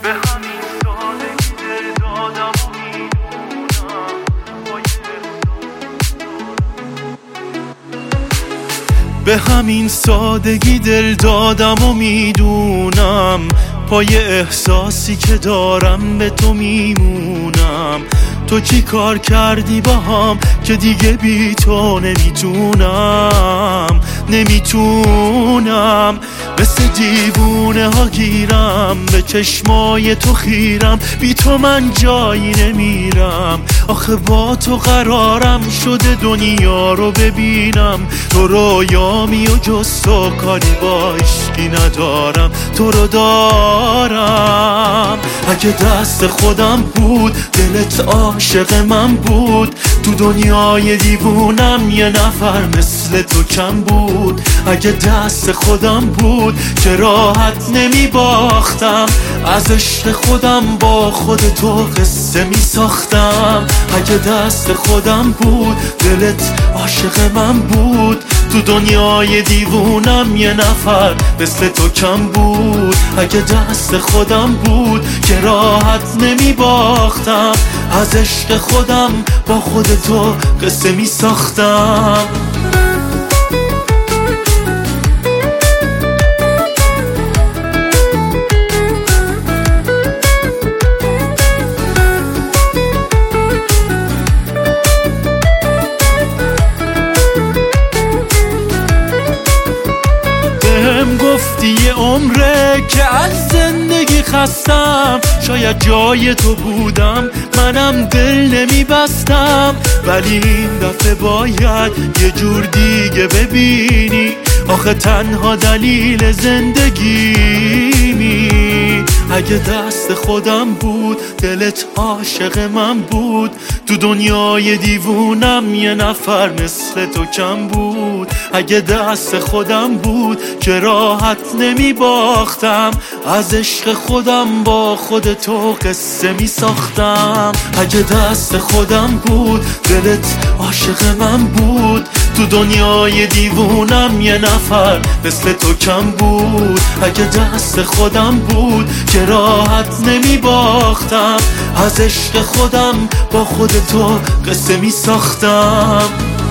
به همین سادگی دل دادم و میدونم به همین سادگی دل دادم و میدونم پای احساسی که دارم به تو میمونم. تو چی کار کردی با هم که دیگه بی تو نمیتونم مثل دیوونه ها گیرم به چشمای تو خیرم، بی تو من جایی نمیرم. آخه با تو قرارم شده دنیا رو ببینم، تو رویامی و جز تو کاری با عشقی ندارم، تو رو دارم. اگه دست خودم بود دلت عاشق من بود، تو دنیای دیوونم یه نفر مثل تو کم بود. اگه دست خودم بود که راحت نمی باختم، از عشق خودم با خود تو قصه می ساختم. اگه دست خودم بود دلت عاشق من بود، تو دنیای دیوونم یه نفر مثل تو کم بود. اگه دست خودم بود که راحت نمی باختم، از عشق خودم با خود تو قصه می ساختم. گفتی یه عمره که از زندگی خستم، شاید جای تو بودم منم دل نمیبستم، ولی این دفعه باید یه جور دیگه ببینی. آخه تنها دلیل زندگیمی. اگه دست خودم بود دلت عاشق من بود، تو دنیای دیوونم یه نفر مثل تو کم بود. اگه دست خودم بود که راحت نمی باختم، از عشق خودم با خود تو قصه می ساختم. اگه دست خودم بود دلت عاشق من بود، تو دنیای دیوونم یه نفر مثل تو کم بود. اگه دست خودم بود که راحت نمی باختم، از عشق خودم با خود تو قصه می ساختم.